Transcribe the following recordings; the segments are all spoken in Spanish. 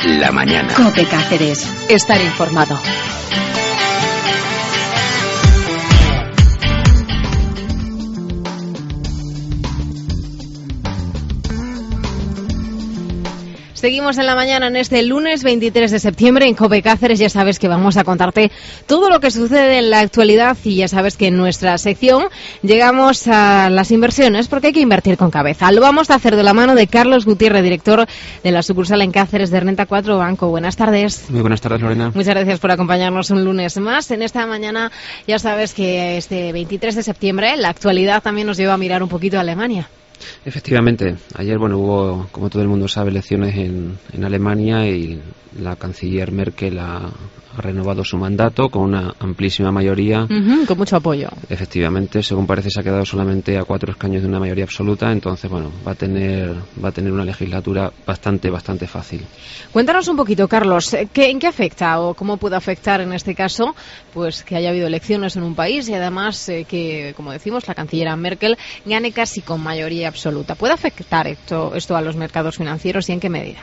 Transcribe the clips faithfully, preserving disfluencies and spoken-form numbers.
la mañana. COPE Cáceres. Estar informado. Seguimos en la mañana en este lunes veintitrés de septiembre en COPE Cáceres. Ya sabes que vamos a contarte todo lo que sucede en la actualidad y ya sabes que en nuestra sección llegamos a las inversiones porque hay que invertir con cabeza. Lo vamos a hacer de la mano de Carlos Gutiérrez, director de la sucursal en Cáceres de Renta cuatro Banco. Buenas tardes. Muy buenas tardes, Lorena. Muchas gracias por acompañarnos un lunes más. En esta mañana ya sabes que este veintitrés de septiembre la actualidad también nos lleva a mirar un poquito a Alemania. Efectivamente, ayer bueno hubo, como todo el mundo sabe, elecciones en, en Alemania y la canciller Merkel ha, ha renovado su mandato con una amplísima mayoría. Uh-huh, con mucho apoyo. Efectivamente, según parece se ha quedado solamente a cuatro escaños de una mayoría absoluta, entonces bueno, va a tener va a tener una legislatura bastante bastante fácil. Cuéntanos un poquito, Carlos, ¿qué, ¿en qué afecta o cómo puede afectar en este caso pues que haya habido elecciones en un país y además eh, que, como decimos, la cancillera Merkel gane casi con mayoría absoluta? ¿Puede afectar esto, esto a los mercados financieros y en qué medida?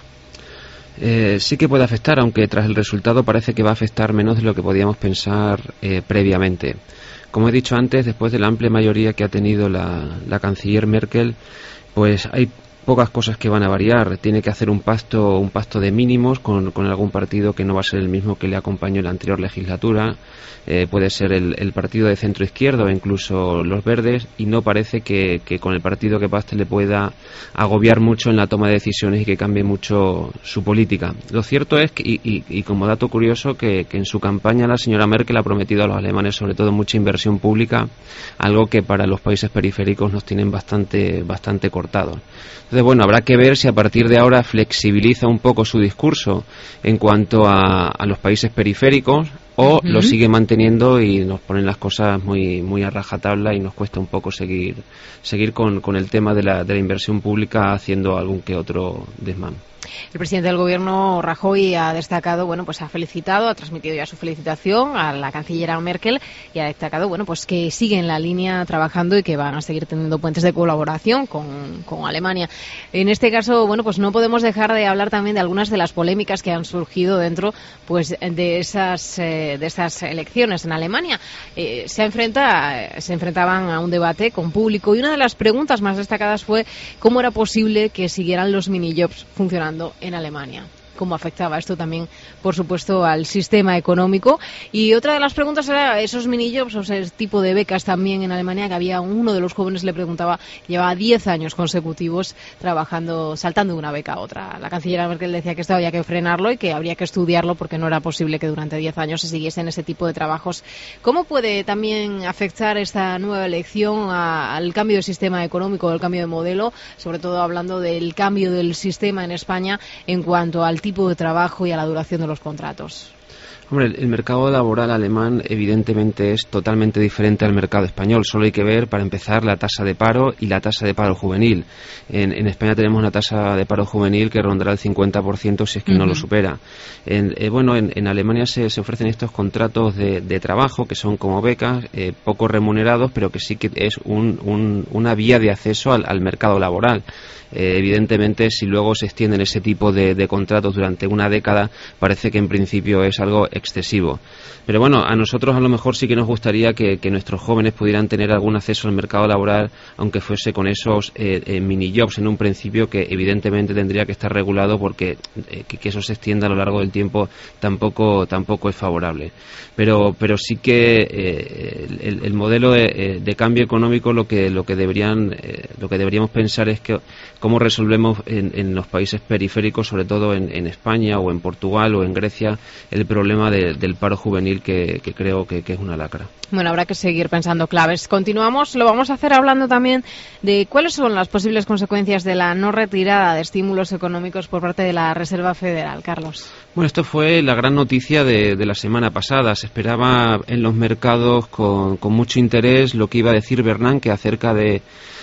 Eh, sí que puede afectar, aunque tras el resultado parece que va a afectar menos de lo que podíamos pensar eh, previamente. Como he dicho antes, después de la amplia mayoría que ha tenido la, la canciller Merkel, pues hay pocas cosas que van a variar. Tiene que hacer un pacto un pacto de mínimos con, con algún partido que no va a ser el mismo que le acompañó en la anterior legislatura. Eh, puede ser el, el partido de centro izquierdo o incluso los verdes, y no parece que, que con el partido que pacte le pueda agobiar mucho en la toma de decisiones y que cambie mucho su política. Lo cierto es que, y, y, y como dato curioso, que, que en su campaña la señora Merkel ha prometido a los alemanes sobre todo mucha inversión pública, algo que para los países periféricos nos tienen bastante bastante cortados. Entonces, bueno, habrá que ver si a partir de ahora flexibiliza un poco su discurso en cuanto a, a los países periféricos, o uh-huh. lo sigue manteniendo y nos ponen las cosas muy muy a rajatabla y nos cuesta un poco seguir seguir con, con el tema de la, de la inversión pública haciendo algún que otro desmán. El presidente del gobierno, Rajoy, ha destacado, bueno, pues ha felicitado, ha transmitido ya su felicitación a la cancillera Merkel y ha destacado, bueno, pues que sigue en la línea trabajando y que van a seguir teniendo puentes de colaboración con, con Alemania. En este caso, bueno, pues no podemos dejar de hablar también de algunas de las polémicas que han surgido dentro, pues, de esas eh, de estas elecciones en Alemania. Eh, se enfrenta, se enfrentaban a un debate con público y una de las preguntas más destacadas fue cómo era posible que siguieran los minijobs funcionando en Alemania. Cómo afectaba esto también, por supuesto, al sistema económico. Y otra de las preguntas era esos minijobs, o ese tipo de becas también en Alemania, que había uno de los jóvenes le preguntaba, llevaba diez años consecutivos trabajando, saltando de una beca a otra. La canciller Merkel decía que esto había que frenarlo y que habría que estudiarlo porque no era posible que durante diez años se siguiesen ese tipo de trabajos. ¿Cómo puede también afectar esta nueva elección a, al cambio de sistema económico, al cambio de modelo, sobre todo hablando del cambio del sistema en España en cuanto al tipo de trabajo y a la duración de los contratos? Hombre, el mercado laboral alemán evidentemente es totalmente diferente al mercado español. Solo hay que ver, para empezar, la tasa de paro y la tasa de paro juvenil. En, en España tenemos una tasa de paro juvenil que rondará el cincuenta por ciento si es que uh-huh. no lo supera. En, eh, bueno, en, en Alemania se, se ofrecen estos contratos de, de trabajo que son como becas, eh, poco remunerados, pero que sí que es un, un, una vía de acceso al, al mercado laboral. Eh, evidentemente, si luego se extienden ese tipo de, de contratos durante una década, parece que en principio es algo excesivo. Pero bueno, a nosotros a lo mejor sí que nos gustaría que, que nuestros jóvenes pudieran tener algún acceso al mercado laboral, aunque fuese con esos eh, eh, mini-jobs en un principio, que evidentemente tendría que estar regulado porque eh, que, que eso se extienda a lo largo del tiempo tampoco tampoco es favorable. Pero pero sí que eh, el, el modelo de, de cambio económico lo que lo que deberían eh, lo que deberíamos pensar es que cómo resolvemos en, en los países periféricos, sobre todo en, en España o en Portugal o en Grecia, el problema de, del paro juvenil que, que creo que, que es una lacra. Bueno, habrá que seguir pensando claves. Continuamos, lo vamos a hacer hablando también de cuáles son las posibles consecuencias de la no retirada de estímulos económicos por parte de la Reserva Federal. Carlos. Bueno, esto fue la gran noticia de, de la semana pasada. Se esperaba en los mercados con, con mucho interés lo que iba a decir Bernanke acerca de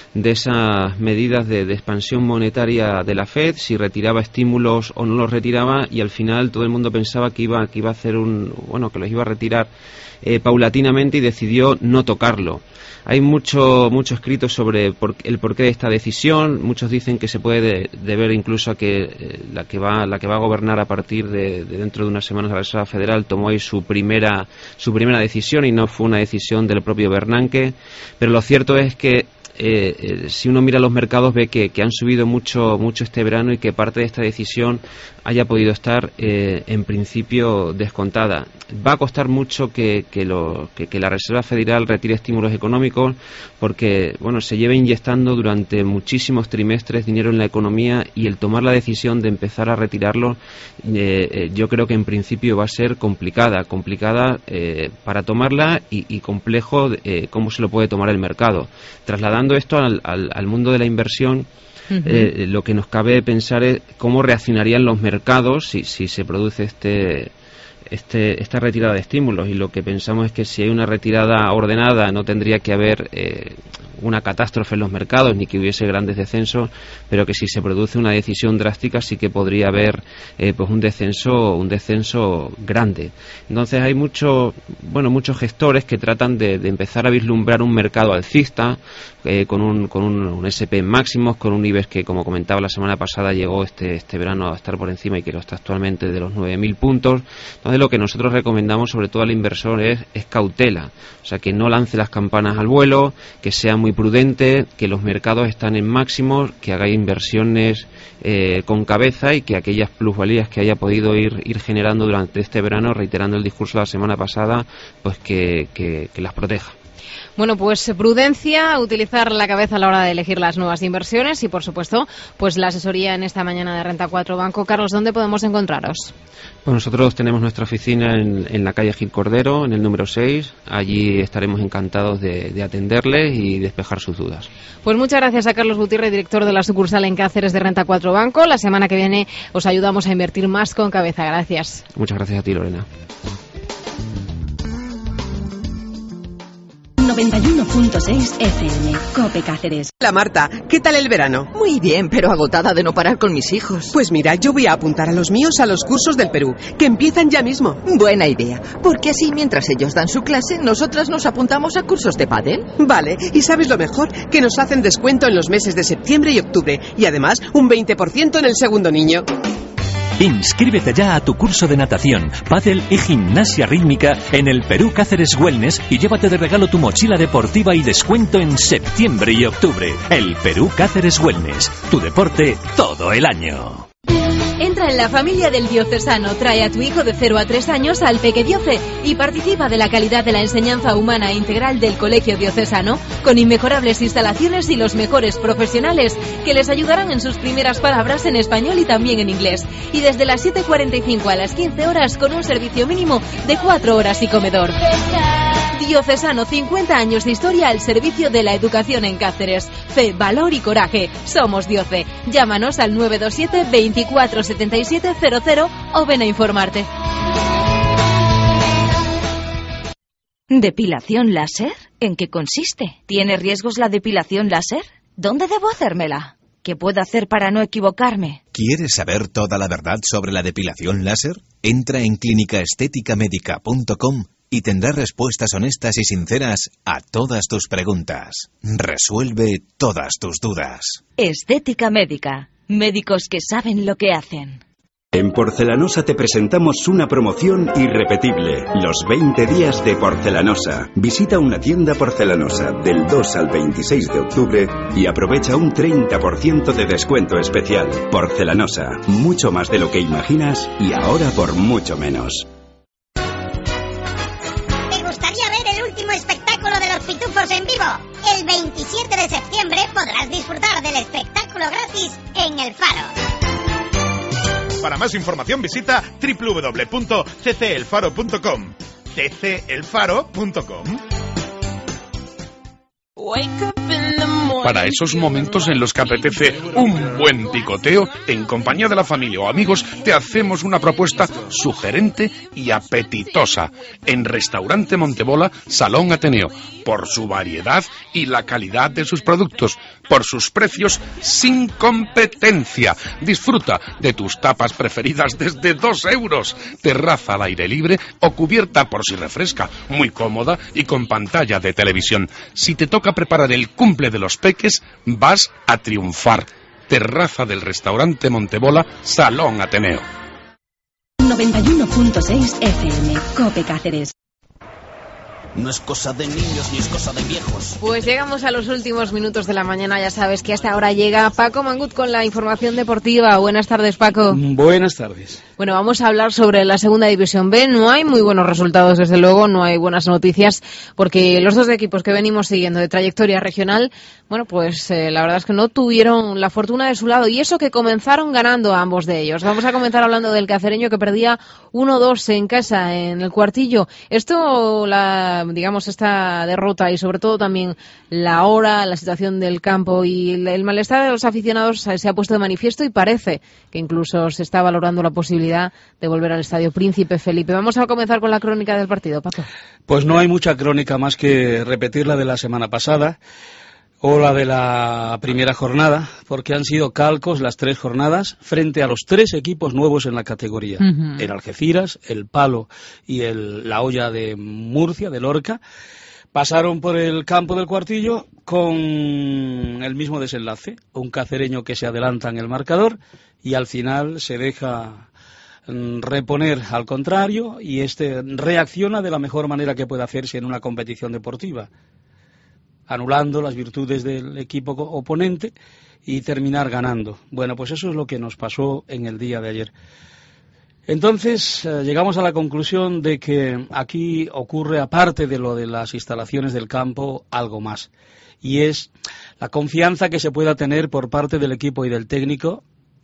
de esas medidas de, de expansión monetaria de la Fed, si retiraba estímulos o no los retiraba, y al final todo el mundo pensaba que iba, que iba a hacer un, bueno, que los iba a retirar eh, paulatinamente, y decidió no tocarlo. Hay mucho mucho escrito sobre por, el porqué de esta decisión. Muchos dicen que se puede de, deber incluso a que eh, la que va la que va a gobernar a partir de, de dentro de unas semanas la Reserva Federal tomó ahí su primera su primera decisión, y no fue una decisión del propio Bernanke. Pero lo cierto es que Eh, eh, si uno mira los mercados ve que, que han subido mucho mucho este verano, y que parte de esta decisión haya podido estar eh, en principio descontada. Va a costar mucho que, que, lo, que, que la Reserva Federal retire estímulos económicos, porque bueno, se lleva inyectando durante muchísimos trimestres dinero en la economía, y el tomar la decisión de empezar a retirarlo eh, eh, yo creo que en principio va a ser complicada complicada eh, para tomarla, y, y complejo eh, cómo se lo puede tomar el mercado. Trasladando esto al, al, al mundo de la inversión, uh-huh. eh, lo que nos cabe pensar es cómo reaccionarían los mercados si, si se produce este, este, esta retirada de estímulos, y lo que pensamos es que si hay una retirada ordenada no tendría que haber eh, una catástrofe en los mercados, ni que hubiese grandes descensos, pero que si se produce una decisión drástica sí que podría haber eh, pues un descenso un descenso grande. Entonces hay mucho, bueno, muchos gestores que tratan de, de empezar a vislumbrar un mercado alcista, eh, con un con un, un ese and pe en máximos, con un IBEX que, como comentaba la semana pasada, llegó este este verano a estar por encima, y que lo está actualmente de los nueve mil puntos. Entonces lo que nosotros recomendamos sobre todo al inversor es, es cautela, o sea, que no lance las campanas al vuelo, que sea muy prudente, que los mercados están en máximos, que haga inversiones eh, con cabeza, y que aquellas plusvalías que haya podido ir ir generando durante este verano, reiterando el discurso de la semana pasada, pues que, que, que las proteja. Bueno, pues prudencia, utilizar la cabeza a la hora de elegir las nuevas inversiones, y por supuesto, pues la asesoría en esta mañana de Renta cuatro Banco. Carlos, ¿dónde podemos encontraros? Pues nosotros tenemos nuestra oficina en, en la calle Gil Cordero, en el número seis. Allí estaremos encantados de, de atenderles y despejar sus dudas. Pues muchas gracias a Carlos Gutiérrez, director de la sucursal en Cáceres de Renta cuatro Banco. La semana que viene os ayudamos a invertir más con cabeza. Gracias. Muchas gracias a ti, Lorena. noventa y uno punto seis F M, COPE Cáceres. Hola Marta, ¿qué tal el verano? Muy bien, pero agotada de no parar con mis hijos. Pues mira, yo voy a apuntar a los míos a los cursos del Perú, que empiezan ya mismo. Buena idea, porque así mientras ellos dan su clase, nosotras nos apuntamos a cursos de pádel. Vale, y ¿sabes lo mejor? Que nos hacen descuento en los meses de septiembre y octubre, y además un veinte por ciento en el segundo niño. Inscríbete ya a tu curso de natación, pádel y gimnasia rítmica en el Perú Cáceres Wellness, y llévate de regalo tu mochila deportiva y descuento en septiembre y octubre. El Perú Cáceres Wellness, tu deporte todo el año. Entra en la familia del diocesano, trae a tu hijo de cero a tres años al Pequedioce y participa de la calidad de la enseñanza humana e integral del Colegio Diocesano, con inmejorables instalaciones y los mejores profesionales que les ayudarán en sus primeras palabras en español y también en inglés. Y desde las siete cuarenta y cinco a las quince horas, con un servicio mínimo de cuatro horas y comedor. Diocesano, cincuenta años de historia al servicio de la educación en Cáceres. Fe, valor y coraje. Somos Dioce. Llámanos al nueve dos siete, veinticuatro setenta y siete cero cero o ven a informarte. ¿Depilación láser? ¿En qué consiste? ¿Tiene riesgos la depilación láser? ¿Dónde debo hacérmela? ¿Qué puedo hacer para no equivocarme? ¿Quieres saber toda la verdad sobre la depilación láser? Entra en clínica estética médica punto com y tendrás respuestas honestas y sinceras a todas tus preguntas. Resuelve todas tus dudas. Estética Médica. Médicos que saben lo que hacen. En Porcelanosa te presentamos una promoción irrepetible, los veinte días de Porcelanosa. Visita una tienda Porcelanosa del dos al veintiséis de octubre y aprovecha un treinta por ciento de descuento especial. Porcelanosa, mucho más de lo que imaginas y ahora por mucho menos. ¿Te gustaría ver el último espectáculo de los Pitufos en vivo? El veintisiete de septiembre podrás disfrutar del espectáculo gratis en El Faro. Para más información visita doble u doble u doble u punto c c el faro punto com. c c el faro punto com. Para esos momentos en los que apetece un buen picoteo, en compañía de la familia o amigos, te hacemos una propuesta sugerente y apetitosa. En Restaurante Montebola, Salón Ateneo, por su variedad y la calidad de sus productos, por sus precios sin competencia. Disfruta de tus tapas preferidas desde dos euros. Terraza al aire libre o cubierta por si refresca, muy cómoda y con pantalla de televisión. Si te toca preparar el cumple de los peques, vas a triunfar. Terraza del Restaurante Montebola, Salón Ateneo. noventa y uno punto seis F M, Cope Cáceres. No es cosa de niños ni es cosa de viejos. Pues llegamos a los últimos minutos de la mañana. Ya sabes que hasta ahora llega Paco Mangut con la información deportiva. Buenas tardes, Paco. Buenas tardes. Bueno, vamos a hablar sobre la Segunda División B. No hay muy buenos resultados, desde luego, no hay buenas noticias, porque los dos equipos que venimos siguiendo de trayectoria regional, bueno, pues eh, la verdad es que no tuvieron la fortuna de su lado, y eso que comenzaron ganando a ambos de ellos. Vamos a comenzar hablando del Cacereño, que perdía uno dos en casa, en el Cuartillo. Esto, la, digamos, esta derrota y sobre todo también la hora, la situación del campo y el, el malestar de los aficionados se ha puesto de manifiesto, y parece que incluso se está valorando la posibilidad de volver al Estadio Príncipe Felipe. Vamos a comenzar con la crónica del partido, Paco. Pues no hay mucha crónica más que repetir la de la semana pasada o la de la primera jornada, porque han sido calcos las tres jornadas frente a los tres equipos nuevos en la categoría. Uh-huh. El Algeciras, el Palo y el, la Olla de Murcia, de Lorca, pasaron por el campo del Cuartillo con el mismo desenlace. Un cacereño que se adelanta en el marcador y al final se deja reponer al contrario, y este reacciona de la mejor manera que puede hacerse en una competición deportiva, anulando las virtudes del equipo oponente y terminar ganando. Bueno, pues eso es lo que nos pasó en el día de ayer. Entonces, eh, llegamos a la conclusión de que aquí ocurre, aparte de lo de las instalaciones del campo, algo más, y es la confianza que se pueda tener por parte del equipo y del técnico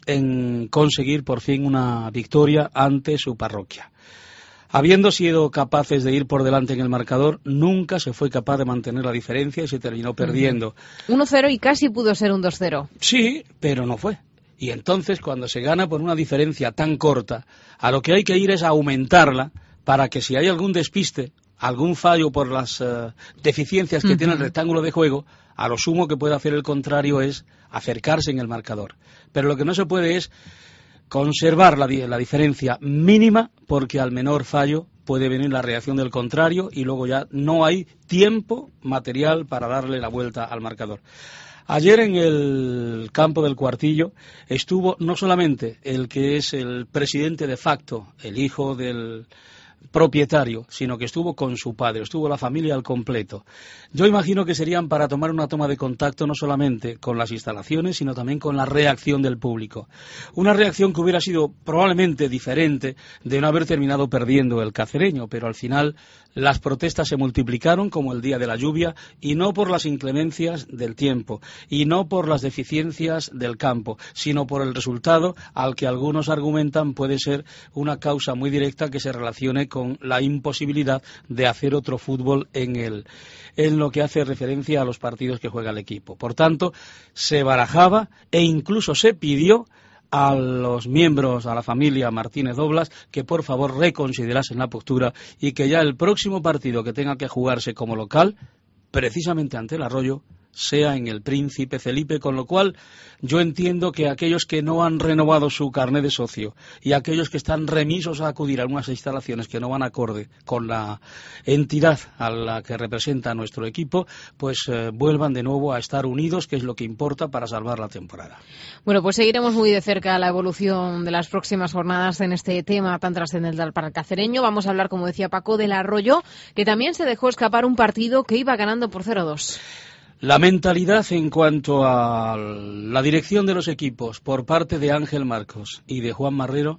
en conseguir por fin una victoria ante su parroquia. Habiendo sido capaces de ir por delante en el marcador, nunca se fue capaz de mantener la diferencia y se terminó perdiendo. uno cero y casi pudo ser un dos cero. Sí, pero no fue. Y entonces, cuando se gana por una diferencia tan corta, a lo que hay que ir es a aumentarla para que, si hay algún despiste, algún fallo por las uh, deficiencias que uh-huh. tiene el rectángulo de juego, a lo sumo que puede hacer el contrario es acercarse en el marcador. Pero lo que no se puede es conservar la, la diferencia mínima, porque al menor fallo puede venir la reacción del contrario y luego ya no hay tiempo material para darle la vuelta al marcador. Ayer en el campo del Cuartillo estuvo no solamente el que es el presidente de facto, el hijo del propietario, sino que estuvo con su padre, estuvo la familia al completo. Yo imagino que serían para tomar una toma de contacto no solamente con las instalaciones, sino también con la reacción del público. Una reacción que hubiera sido probablemente diferente de no haber terminado perdiendo el Cacereño, pero al final las protestas se multiplicaron como el día de la lluvia, y no por las inclemencias del tiempo, y no por las deficiencias del campo, sino por el resultado al que algunos argumentan puede ser una causa muy directa que se relacione con la imposibilidad de hacer otro fútbol en el, en lo que hace referencia a los partidos que juega el equipo. Por tanto, se barajaba e incluso se pidió a los miembros, a la familia Martínez Doblas, que por favor reconsiderasen la postura y que ya el próximo partido que tenga que jugarse como local, precisamente ante el Arroyo, sea en el Príncipe Felipe, con lo cual yo entiendo que aquellos que no han renovado su carné de socio y aquellos que están remisos a acudir a unas instalaciones que no van acorde con la entidad a la que representa nuestro equipo, pues eh, vuelvan de nuevo a estar unidos, que es lo que importa para salvar la temporada. Bueno, pues seguiremos muy de cerca la evolución de las próximas jornadas en este tema tan trascendental para el cacereño. Vamos a hablar, como decía Paco, del Arroyo, que también se dejó escapar un partido que iba ganando por cero dos. La mentalidad en cuanto a la dirección de los equipos por parte de Ángel Marcos y de Juan Marrero,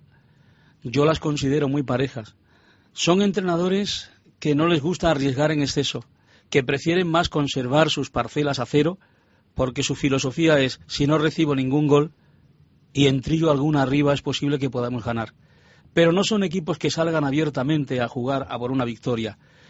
yo las considero muy parejas. Son entrenadores que no les gusta arriesgar en exceso, que prefieren más conservar sus parcelas a cero, porque su filosofía es: si no recibo ningún gol y en trillo alguna arriba es posible que podamos ganar. Pero no son equipos que salgan abiertamente a jugar a por una victoria.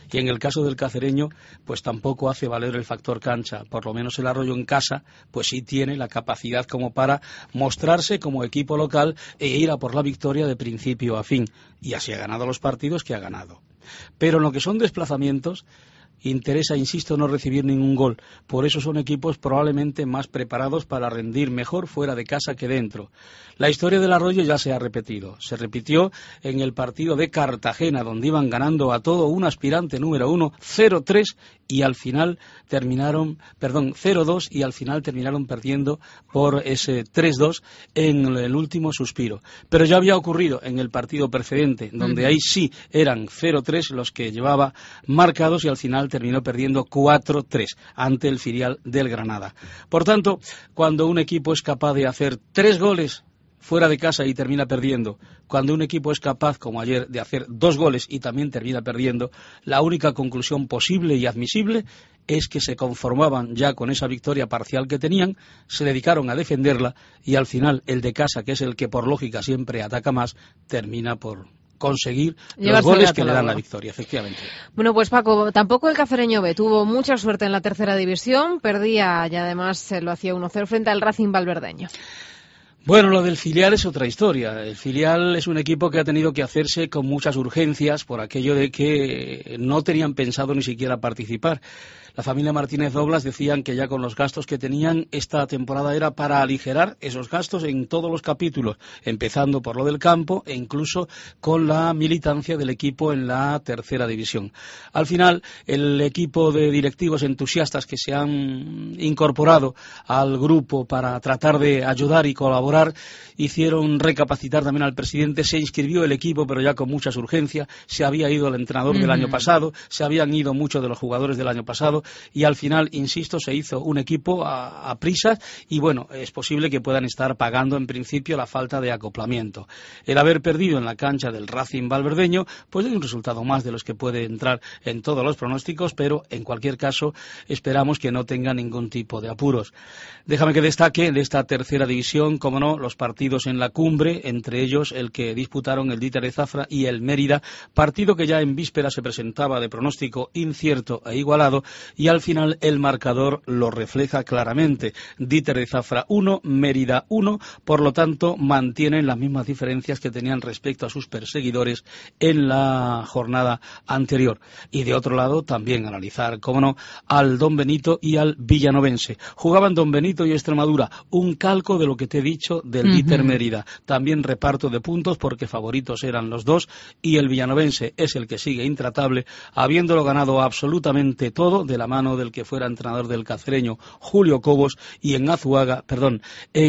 Y en el caso del Cacereño, pues tampoco hace valer el factor cancha. Por lo menos el Arroyo en casa, pues sí tiene la capacidad como para mostrarse como equipo local e ir a por la victoria de principio a fin. Y así ha ganado los partidos que ha ganado. Pero en lo que son desplazamientos, interesa, insisto, no recibir ningún gol. Por eso son equipos probablemente más preparados para rendir mejor fuera de casa que dentro. La historia del Arroyo ya se ha repetido. Se repitió en el partido de Cartagena, donde iban ganando a todo un aspirante número uno, cero tres, y al final terminaron, perdón, cero dos, y al final terminaron perdiendo por ese tres dos en el último suspiro. Pero ya había ocurrido en el partido precedente, donde uh-huh. ahí sí eran cero tres los que llevaba marcados, y al final terminó perdiendo cuatro tres ante el filial del Granada. Por tanto, cuando un equipo es capaz de hacer tres goles fuera de casa y termina perdiendo, cuando un equipo es capaz, como ayer, de hacer dos goles y también termina perdiendo, la única conclusión posible y admisible es que se conformaban ya con esa victoria parcial que tenían, se dedicaron a defenderla y al final el de casa, que es el que por lógica siempre ataca más, termina por conseguir los goles que le dan la victoria, efectivamente. Bueno, pues Paco, tampoco el Cacereño B tuvo mucha suerte en la tercera división, perdía y además lo hacía uno cero frente al Racing Valverdeño. Bueno, lo del filial es otra historia. El filial es un equipo que ha tenido que hacerse con muchas urgencias por aquello de que no tenían pensado ni siquiera participar. La familia Martínez Doblas decían que ya con los gastos que tenían, esta temporada era para aligerar esos gastos en todos los capítulos, empezando por lo del campo e incluso con la militancia del equipo en la tercera división. Al final, el equipo de directivos entusiastas que se han incorporado al grupo para tratar de ayudar y colaborar, hicieron recapacitar también al presidente, se inscribió el equipo, pero ya con muchas urgencias, se había ido el entrenador uh-huh. del año pasado, se habían ido muchos de los jugadores del año pasado, y al final, insisto, se hizo un equipo a, a prisas y bueno, es posible que puedan estar pagando en principio la falta de acoplamiento. El haber perdido en la cancha del Racing Valverdeño, pues es un resultado más de los que puede entrar en todos los pronósticos, pero en cualquier caso esperamos que no tenga ningún tipo de apuros. Déjame que destaque de esta tercera división, como no, los partidos en la cumbre, entre ellos el que disputaron el Díter de Zafra y el Mérida, partido que ya en víspera se presentaba de pronóstico incierto e igualado, y al final el marcador lo refleja claramente. Díter de Zafra uno, Mérida uno, por lo tanto mantienen las mismas diferencias que tenían respecto a sus perseguidores en la jornada anterior. Y de otro lado también analizar, cómo no, al Don Benito y al Villanovense. Jugaban Don Benito y Extremadura, un calco de lo que te he dicho del uh-huh. Díter Mérida. También reparto de puntos porque favoritos eran los dos, y el Villanovense es el que sigue intratable, habiéndolo ganado absolutamente todo de la mano del que fuera entrenador del Cacereño, Julio Cobos, y en Azuaga, perdón,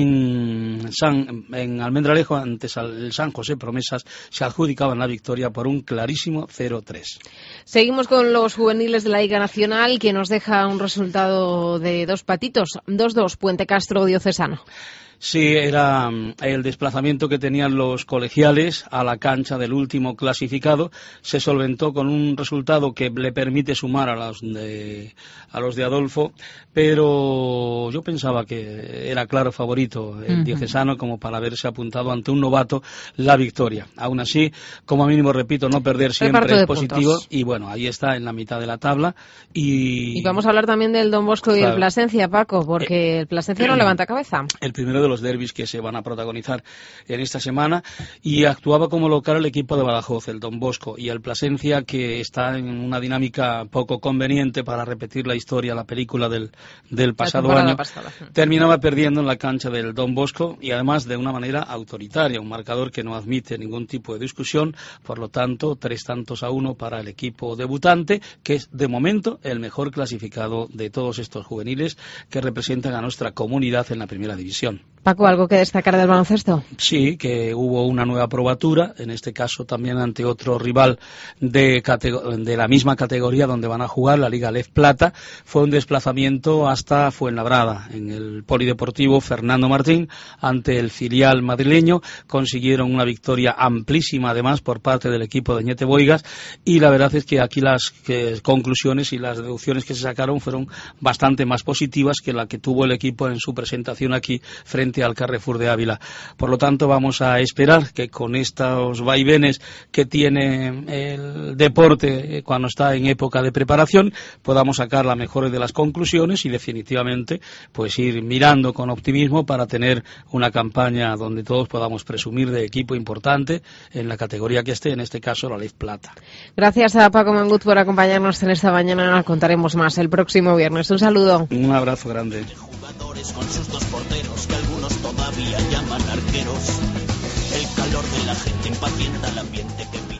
en San, en Almendralejo, ante el San José Promesas, se adjudicaban la victoria por un clarísimo cero tres. Seguimos con los juveniles de la Liga Nacional, que nos deja un resultado de dos patitos, dos dos, Puente Castro Diocesano. Sí, era el desplazamiento que tenían los colegiales a la cancha del último clasificado. Se solventó con un resultado que le permite sumar a los de, a los de Adolfo, pero yo pensaba que era claro favorito el uh-huh. diocesano como para haberse apuntado ante un novato la victoria. Aún así, como mínimo, repito, no perder siempre es positivo, puntos. Y bueno, ahí está en la mitad de la tabla. Y, y vamos a hablar también del Don Bosco y claro. el Plasencia, Paco, porque el Plasencia no levanta cabeza. El primero de los derbis que se van a protagonizar en esta semana, y actuaba como local el equipo de Badajoz, el Don Bosco, y el Plasencia, que está en una dinámica poco conveniente para repetir la historia, la película del, del pasado año, pasada. terminaba perdiendo en la cancha del Don Bosco, y además de una manera autoritaria, un marcador que no admite ningún tipo de discusión. Por lo tanto, tres tantos a uno para el equipo debutante, que es de momento el mejor clasificado de todos estos juveniles que representan a nuestra comunidad en la primera división. Paco, ¿algo que destacar del baloncesto? Sí, que hubo una nueva probatura, en este caso también ante otro rival de, de la misma categoría donde van a jugar, la Liga Lez Plata. Fue un desplazamiento hasta Fuenlabrada, en el Polideportivo Fernando Martín, ante el filial madrileño. Consiguieron una victoria amplísima, además, por parte del equipo de Ñete Boigas, y la verdad es que aquí las que, conclusiones y las deducciones que se sacaron fueron bastante más positivas que la que tuvo el equipo en su presentación aquí frente frente al Carrefour de Ávila. Por lo tanto, vamos a esperar que con estos vaivenes que tiene el deporte cuando está en época de preparación, podamos sacar la mejor de las conclusiones y definitivamente pues ir mirando con optimismo para tener una campaña donde todos podamos presumir de equipo importante en la categoría que esté, en este caso la Lez Plata. Gracias a Paco Mengut por acompañarnos en esta mañana. Contaremos más el próximo viernes. Un saludo. Un abrazo grande. Jugadores con sus dos porteros que algunos todavía llaman arqueros. El calor de la gente impacienta el ambiente que